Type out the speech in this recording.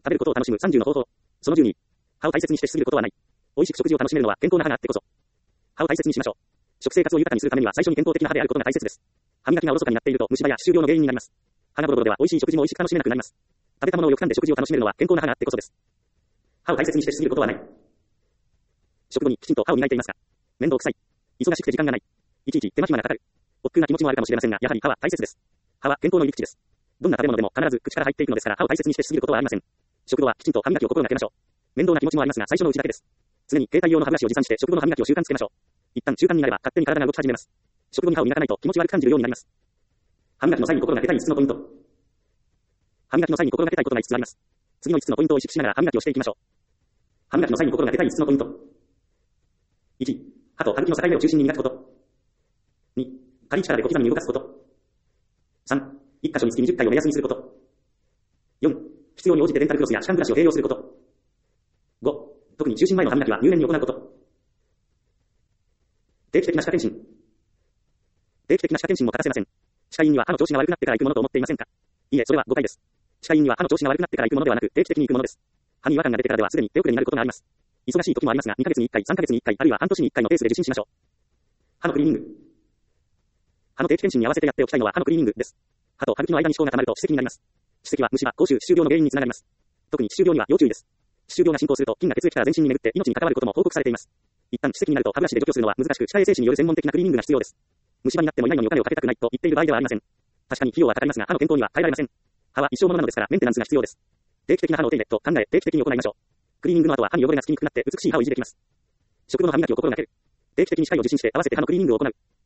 食べることを楽しむ30の方法。その12。歯を大切にしてしすぎることはない。美味しく食事を楽しめるのは健康な歯があってこそ。歯を大切にしましょう。食生活を豊かにするためには最初に健康的な歯であることが大切です。歯磨きがおろそかになっていると虫歯や歯周病の原因になります。歯がボロボロでは美味しい食事も美味しく楽しめなくなります。食べたものをよく噛んで食事を楽しめるのは健康な歯があってこそです。歯を大切にしてしすぎることはない。食後にきちんと歯を磨いていますか？面倒くさい。忙しくて時間がない。いちいち手間暇がかかる。億劫な気持ちもあるかもしれませんが、やはり歯は大切です。歯は健康の入り口です。どんな食べ物でも必ず口から入っていくのですから歯を大切にしてしすぎることはありません。食後はきちんと歯磨きを心がけましょう。面倒な気持ちもありますが最初のうちだけです。常に携帯用の歯ブラシを持参して食後の歯磨きを習慣つけましょう。一旦習慣になれば勝手に体が動き始めます。食後に歯を磨かないと気持ち悪く感じるようになります。歯磨きの際に心がけたい5つのポイント。歯磨きの際に心がけたいことが5つあります。次の5つのポイントを意識しながら歯磨きをしていきましょう。歯磨きの際に心がけたい5つのポイント。1、歯と歯茎の境目を中心に磨くこと。2、軽い力で小刻みに動かすこと。3、1箇所につき20回を目安にすること。4、必要に応じてデンタルフロスや歯間ブラシを併用すること。5、特に就寝前の歯磨きは入念に行うこと。定期的な歯科検診。定期的な歯科検診も欠かせません。歯科医院には歯の調子が悪くなってから行くものと思っていませんか？いいえ、それは誤解です。歯科医院には歯の調子が悪くなってから行くものではなく、定期的に行くものです。歯に違和感が出てからではすでに手遅れになることがあります。忙しい時もありますが、2ヶ月に1回、3ヶ月に1回、あるいは半年に1回のペースで受診しましょう。歯のクリーニング。歯の定期検診に合わせてやっておきたいのは歯のクリーニングです。歯と歯茎の間に歯垢が溜まると歯石になります。歯石は虫歯、口臭、歯周病の原因につながります。特に歯周病には要注意です。歯周病が進行すると菌が血液から全身に巡って命に関わることも報告されています。一旦歯石になると歯ブラシで除去するのは難しく、歯科衛生士による専門的なクリーニングが必要です。虫歯になってもいないのにお金をかけたくないと言っている場合ではありません。確かに費用はかかりますが、歯の健康には耐えられません。歯は一生ものなのですからメンテナンスが必要です。定期的な歯のお手入れと考え、定期的に行いましょう。クリーニングの後は歯に汚れがつきにくくなって美しい歯を維持できます。食後の歯磨きを心がける。定期的に歯科医を受診して合わせて歯のクリーニングを行う。